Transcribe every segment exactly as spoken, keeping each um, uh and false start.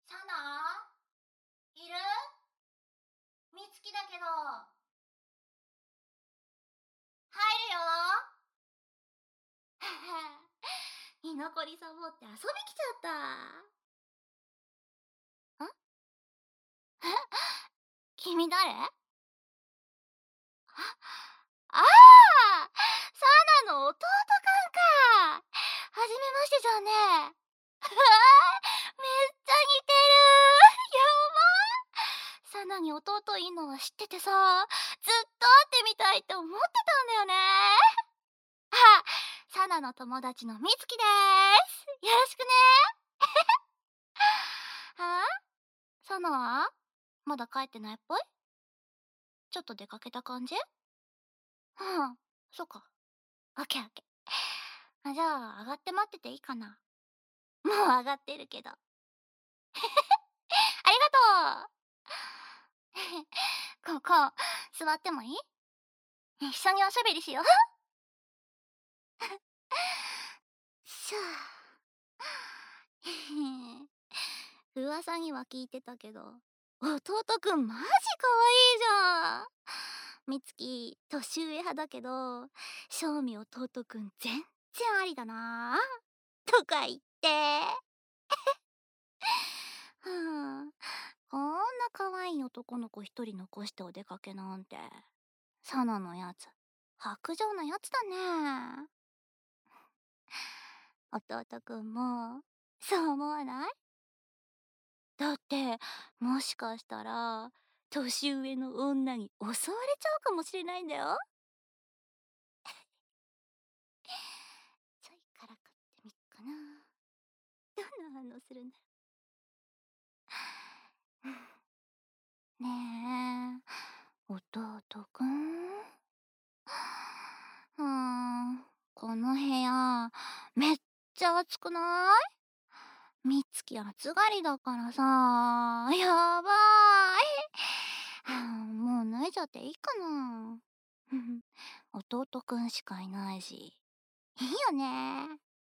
サナいる？みつきだけど。入るよ。居残りサボって遊び来ちゃった。ん？君誰？あ、ああ、サナの弟くんか。はじめましてじゃんね。うわー、めっちゃ似てる。やば。サナに弟いんのは知っててさ、ずっと会ってみたいって思ってたんだよね。あ、サナの友達のみつきです。よろしくね。はあ？サナはまだ帰ってないっぽい？ちょっと出かけた感じ？うん、そうか。オッケーオッケー。あ、じゃあ、上がって待ってていいかな。もう上がってるけど。ありがとう。ここ、座ってもいい？一緒におしゃべりしよう。しゃあ。噂には聞いてたけど、弟くんマジかわいいじゃん。みつき、年上派だけど、正味弟くん全然ありだな。とか言って。ふん、こんな可愛い男の子一人残してお出かけなんて。サナのやつ、薄情なやつだね。弟くんも、そう思わない？だって、もしかしたら、年上の女に襲われちゃうかもしれないんだよ。ちょいからかってみっかな。どんな反応するんだろう。ねえ、弟くん。うーん、この部屋、めっちゃ暑くない？みつき暑がりだからさ、やばい。もう脱いじゃっていいかな。弟くんしかいないし、いいよね。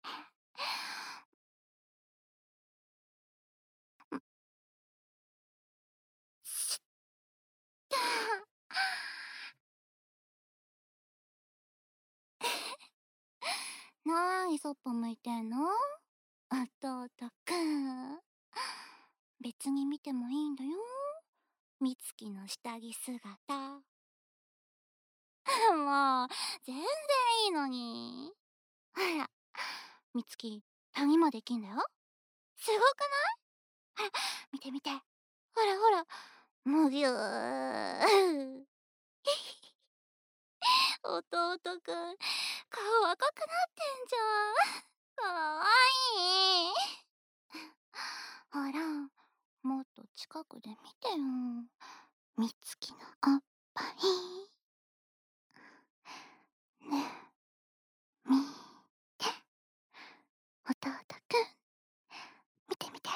なーにそっぽ向いてんの？弟くん。別に見てもいいんだよ。みつきの下着姿。もう、全然いいのに。ほら、みつき、谷まできんだよ。すごくない？ほら、見て見て。ほらほら、むぎゅー。弟くん、顔赤くなってんじゃん。かわいい。ほら、もっと近くで見てよ。みつきのおっぱい。ねえ、みて。弟くん、見て見て。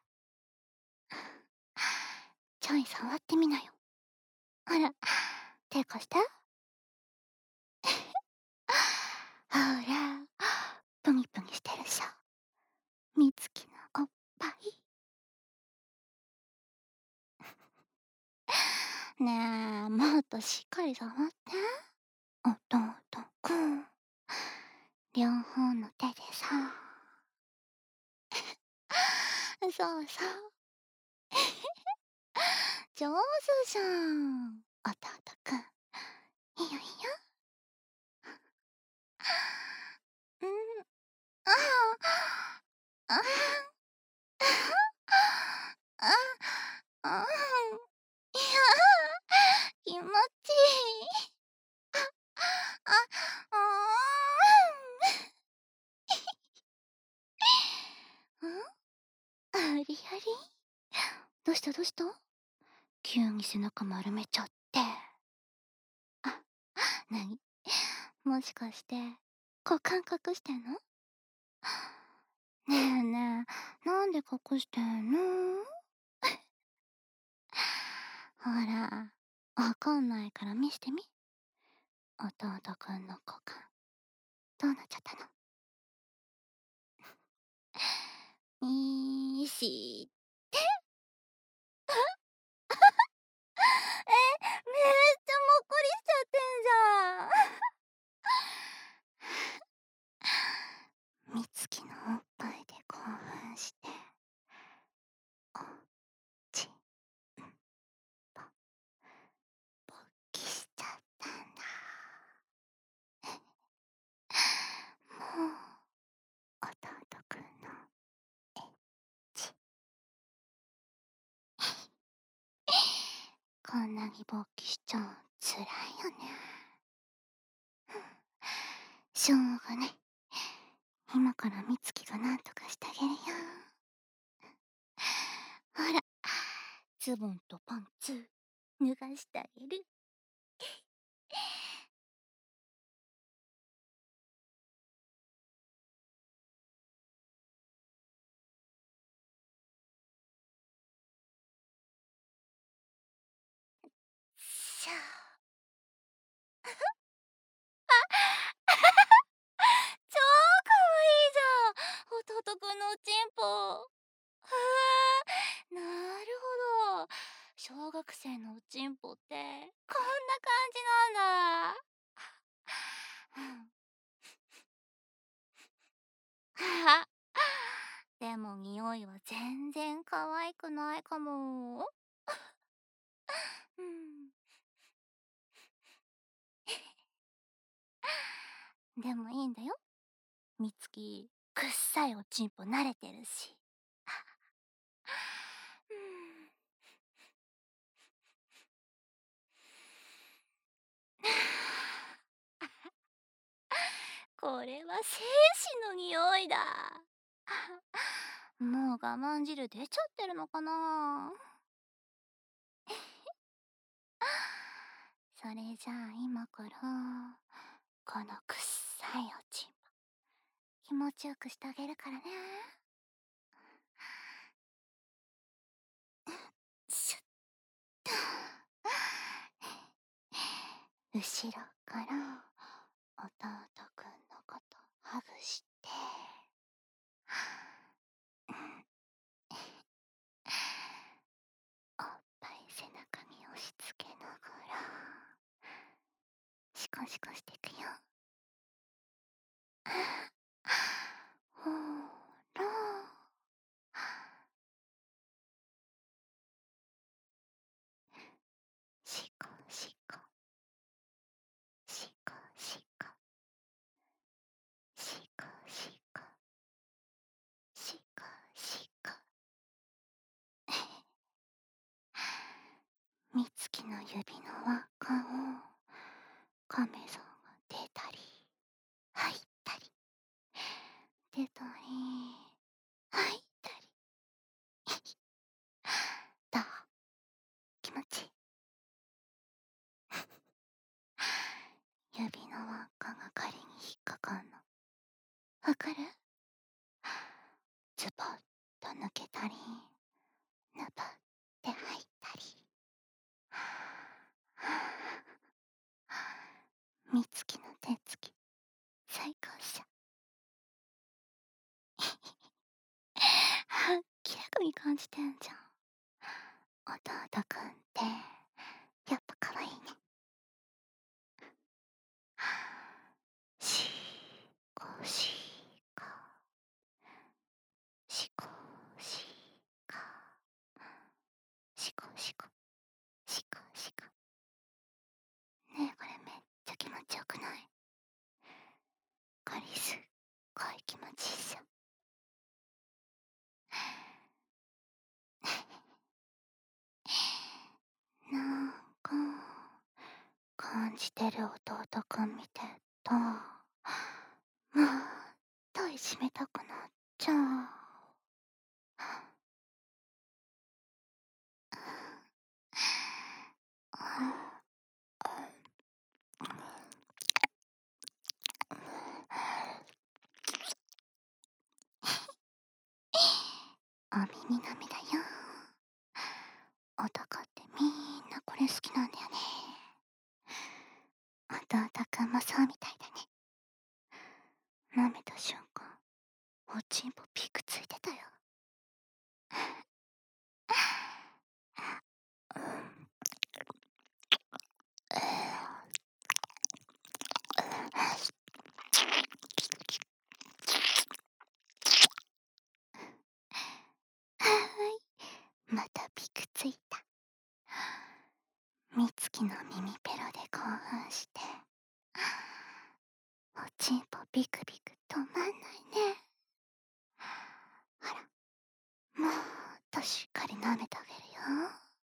ちょい触ってみなよ。ほら、手貸して。ほら、プニプニしてるっしょ。みつきのおっぱい。ねえ、もっとしっかり触って。弟くん、両方の手でさ。そうそう。上手じゃん。弟くん。いいよいいよ。うん。ああ。ああ。ああ。いや、気持ちいい。あ、ああ。ん？ありあり？どうしたどうした？急に背中丸めちゃって。あ、なに？もしかして、股間隠してんの？ねえねえ、なんで隠してんの？ほら、わかんないから見してみ。弟くんの股間、どうなっちゃったの？見して。 みつきのおっぱいで興奮しておちんぽ勃起しちゃったんだ。もう弟くんのエッチこんなに勃起しちゃうつらいよね。しょうがない。今からみつきがなんとかしてあげるよ。ほら、ズボンとパンツ脱がしてあげる。しゃ超かわいいじゃん、弟くんのおちんぽ。へえ、なるほど。小学生のおちんぽってこんな感じなんだ。あでも匂いは全然可愛くないかも。うん、でもいいんだよ。みつきくっさいおちんぽ慣れてるし。うん、これは精子の匂いだ。もう我慢汁出ちゃってるのかな。それじゃあ今からこのくっさいおちんぽ気持ちよくしてあげるからね。シュッと後ろから弟くんのことハグしておっぱい背中に押し付けながらシコシコしていくよ。ほらシコシコシコシコシコシコシコシコみつきの指の輪っかをカメさんが出たり入ったり出たり入ったりどう気持ちいい指の輪っかが仮に引っかかんのわかる？ズボッと抜けたりぬばって入ったりみつきの手つき最高っしょ。明らかに感じてんじゃん。弟くんってやっぱ可愛いね。シコシコシコシコシコシコシコシコねえこれめっちゃ気持ちよくない？これすっごい気持ちいいっしょ。なんか感じてる弟くん見てるともっといじめたくなっちゃう。お耳涙よ。男ってみんなこれ好きなんだよね。弟くんもそうみたいだね。舐めた瞬間おちんぽピクついてたよ。 ビクビク止まんないね。ほら、もっとしっかり舐めてあげるよ。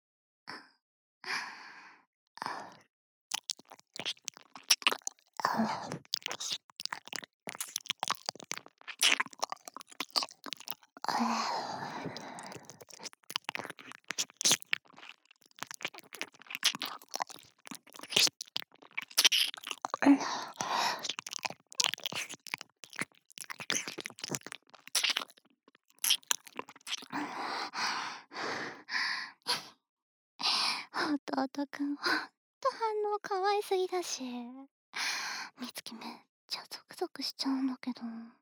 弟くん、ほんと反応可愛すぎだし、みつきめっちゃゾクゾクしちゃうんだけど。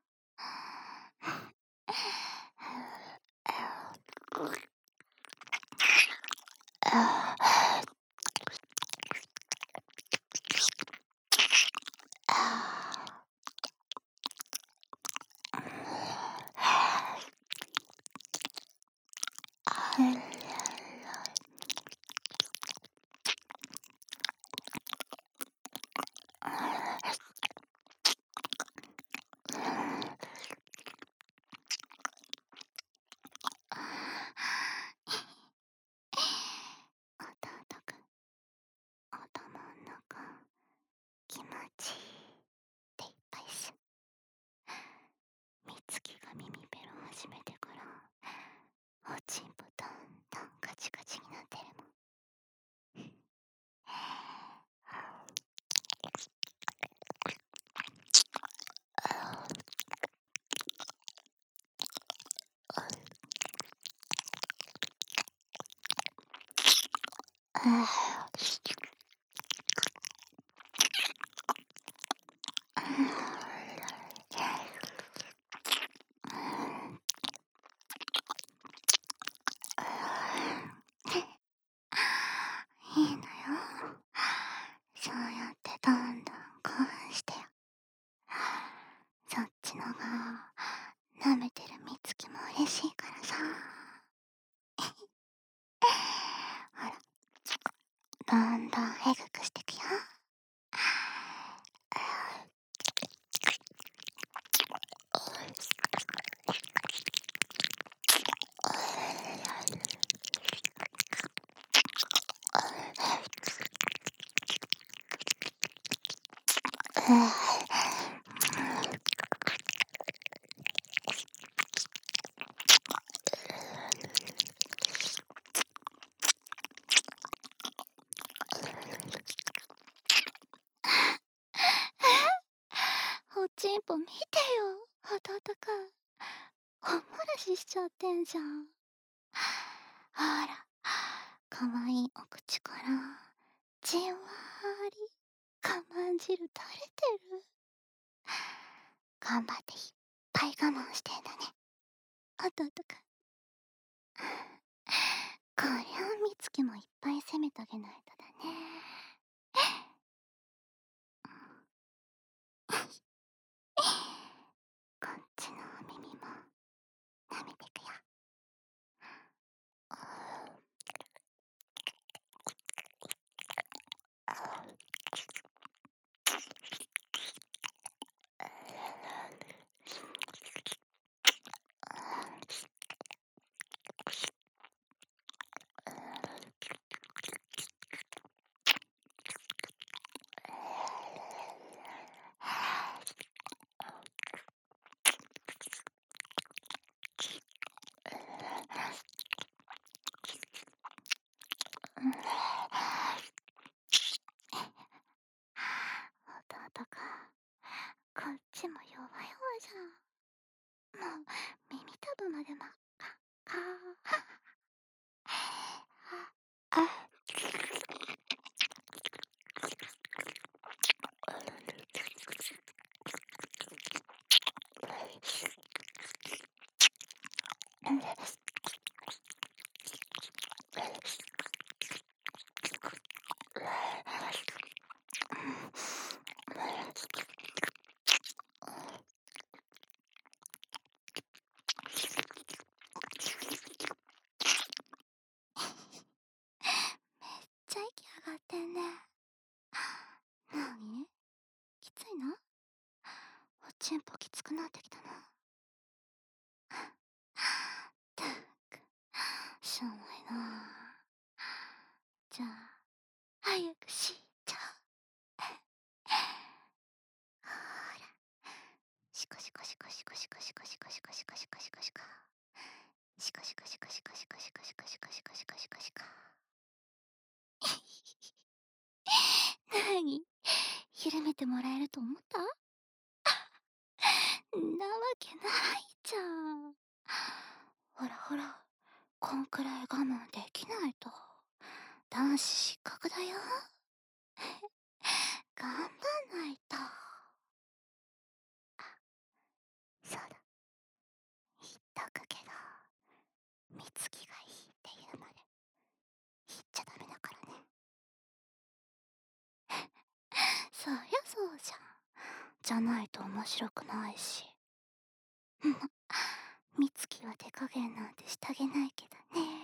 弟くん、頭ん中気持ちいいっていっぱいっす。みつきが耳ペロ始めてからおちんぽどんどんカチカチになってるもん。いいのよ。そうやってどんどん興奮してよ。そっちのが舐めてるみつきも嬉しいからさ。ほら、どんどんえぐくしてくよ。おちんぽ見てよ、弟くん。おもらししちゃってんじゃん。ほら、かわいいお口からじんわり我慢汁垂れてる。頑張っていっぱい我慢してんだね、弟くん。こりゃみつきもいっぱい責めてあげないとだね。こっちのお耳も舐めてくよ。 しちゃう。ほら、シコシコシコシコシコシコシコシコシコシコシコシコ。シコシコシコシコシコシコシコシコシコシコシコシコ。なに、緩めてもらえると思った？なわけないじゃん。ほらほら、こんくらい我慢できないと男子失格だよ。頑張んないと。あ、そうだ、言っとくけど、美月がいいって言うまで言っちゃダメだからね。そりゃそうじゃん。じゃないと面白くないし。美月は手加減なんてしてあげないけどね。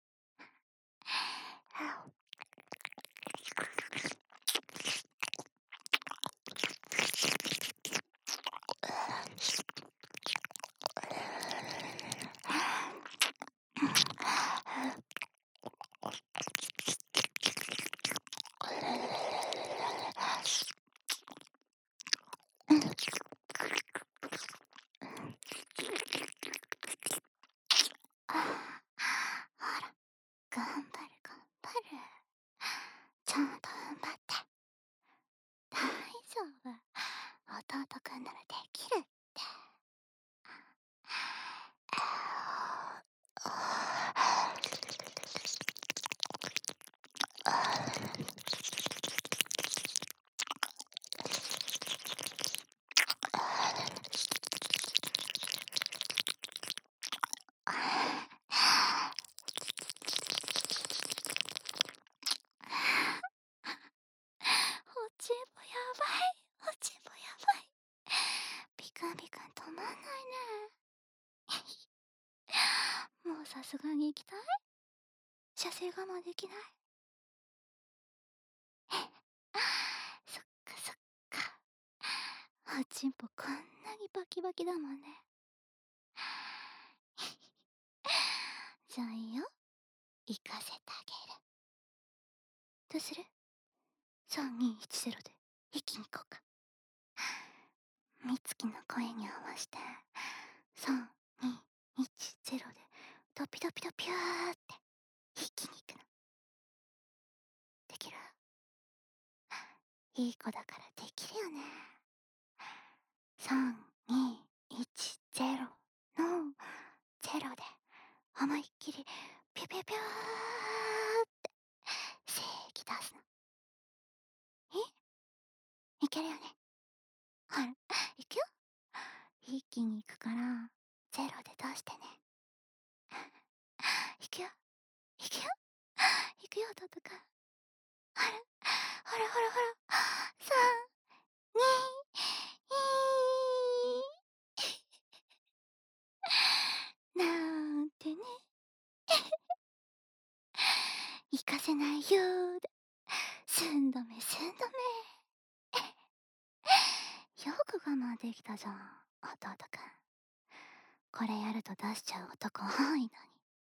あ、ほら、頑張る頑張る。ちゃんと踏ん張って。大丈夫。弟くんならできるって。おちんぽやばい。おちんぽやばい。ピカンピカン止まんないね。もうさすがに行きたい？射精我慢できない？そっかそっか。おちんぽこんなにバキバキだもんね。じゃあいいよ。行かせてあげる。どうする？ さんにいちゼロ で一気に行こうか。美月の声に合わせてさんにいちゼロでドピドピドピューって一気に行くの。できる？いい子だからできるよね。さんにいちゼロのゼロで思いっきりピュピュピューって正気出すの。え、いけるよね。ほら、いくよ。一気に行くからゼロで出してね。いくよ、いくよ、いくよ弟くん。ほら、ほらほらほら。さん、に、いなんてね。行かせないよーで。寸止め寸止め。よく我慢できたじゃん、弟くん。これやると出しちゃう男多いのに。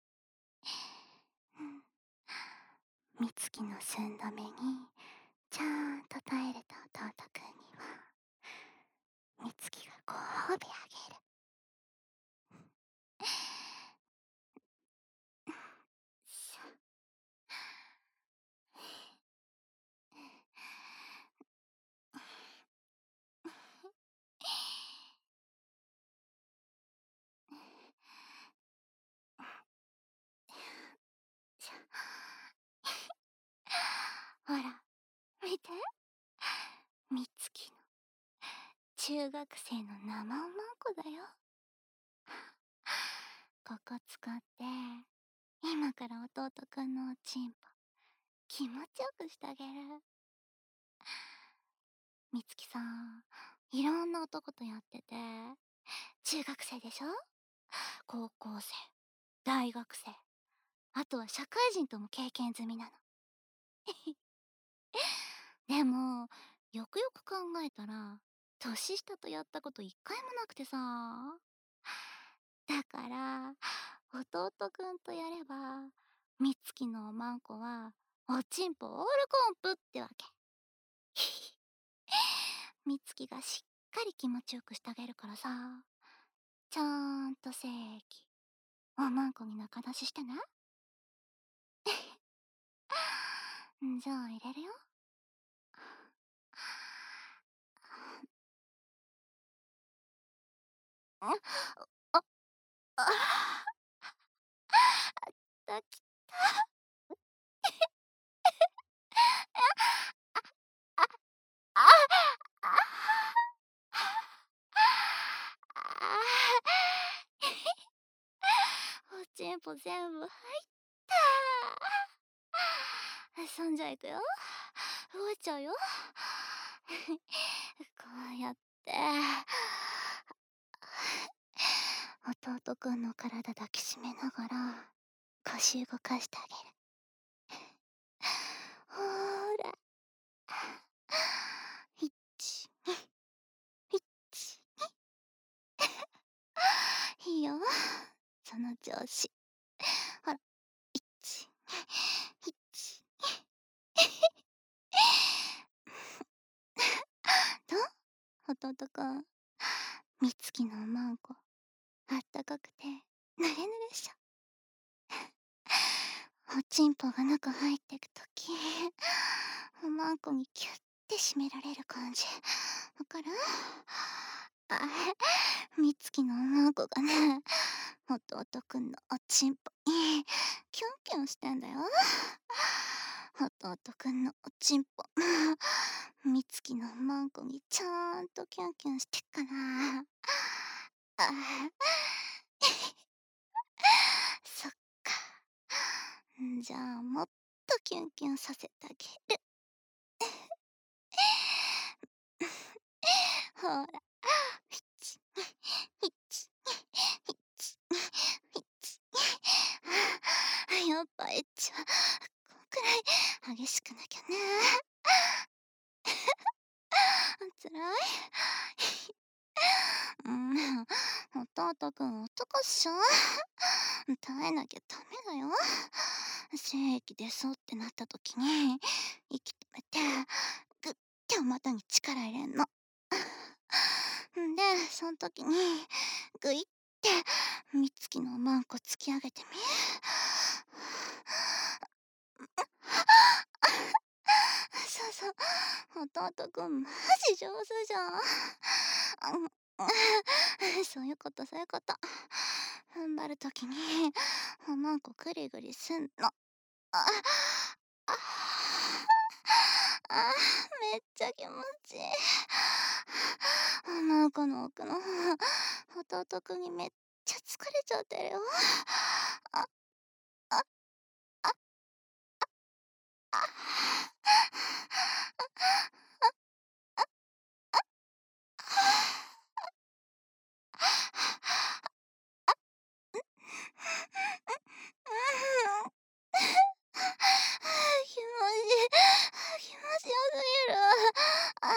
うん。美月の寸止めにちゃんと耐えれた弟くんには美月がご褒美あげる。ほら、見て。美月の中学生の生おまんこだよ。ここ使って今から弟くんのおちんぽ気持ちよくしてあげる。美月さん、いろんな男とやってて、中学生でしょ、高校生、大学生、あとは社会人とも経験済みなの。でもよくよく考えたら年下とやったこと一回もなくてさ。だから弟くんとやれば美月のおまんこはおちんぽオールコンプってわけ。みつきがしっかり気持ちよくしてあげるからさ、ちゃんと正規おまんこに仲出ししてね。んじゃあ入れるよ。んあああたきた。あああおちんぽ全部入った。そんじゃいくよ。動いちゃうよ。こうやって弟くんの体抱きしめながら腰動かしてあげる。ほーら。いち、に、いち、に。いいよ。その調子。ほら、いち、いち、どう？弟くん。みつきのおまんこ、あったかくて、ぬれぬれしょ。おちんぽが中入ってくとき、おまんこにキュッて締められる感じ。わかる？あ、みつきのおまんこがね、弟くんのおちんぽにキュンキュンしてんだよ。弟くんのおちんぽ、みつきのおまんこにちゃんとキュンキュンしてっかな。あそっか。んじゃあもっとキュンキュンさせてあげる。ほら、いち、いち、いち、いち。あ、やっぱエッチはこんくらい激しくなきゃね。つらい？うん、弟くん男っしょ？耐えなきゃダメだよ。精液出そうってなった時に息止めてグッてお股に力入れんの。んでそん時にグイってみつきのおまんこ突き上げてみ。そうそう、弟くんマジ上手じゃん。そういうことそういうこと。踏ん張るときにおまんこグリグリすんの。あああ、めっちゃ気持ちいい。おまんこの奥の方、弟くんにめっちゃ疲れちゃってるよ。ああああ気持ちいい。気持ちよすぎる。あ、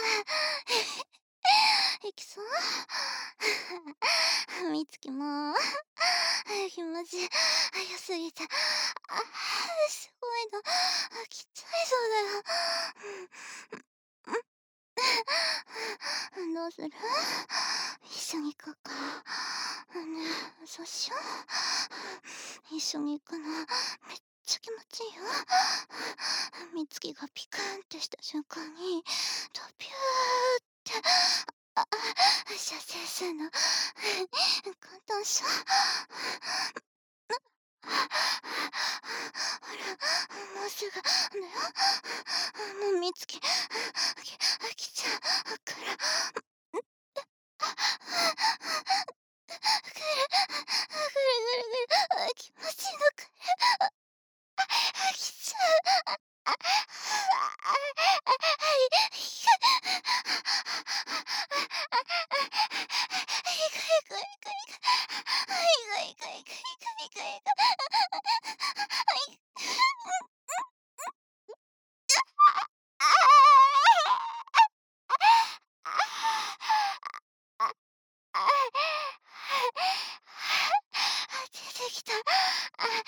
いきそう？みつきも気持ちよすぎて、あ、すごいの来ちゃいそうだよ。どうする？一緒に行こうか。ねえ、そうしよう。一緒に行くのめっちゃ気持ちいいよ。みつきがピクンってした瞬間にドピューってあ射精するの。簡単しょ。ほら、もうすぐだよ。もうみつきききちゃうから。くるくるくるくるくる気持ちいいのくる。きちゃう。ああ出てきた。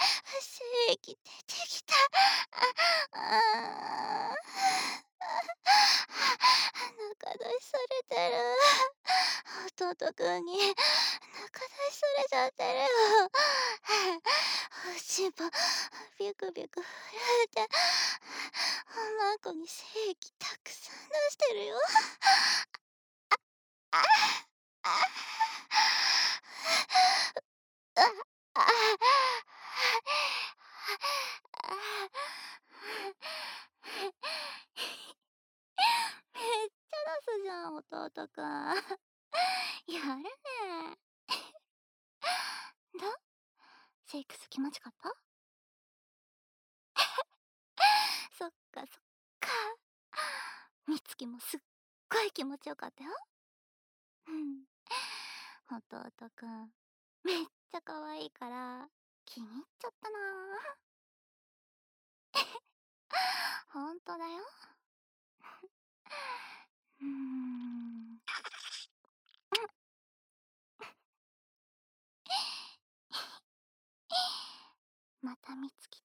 弟くんに仲出しされちゃってるよ。おしっぽビュクビュク震えて、女の子に精液たくさん出してるよ。あああああああめっちゃ出すじゃん、弟くん。やるね。ど？セックス気持ちかった？そっかそっか。みつきもすっごい気持ちよかったよ。うん。弟くん、めっちゃ可愛いから気に入っちゃったな。ほんとだよ。うーん。またみつき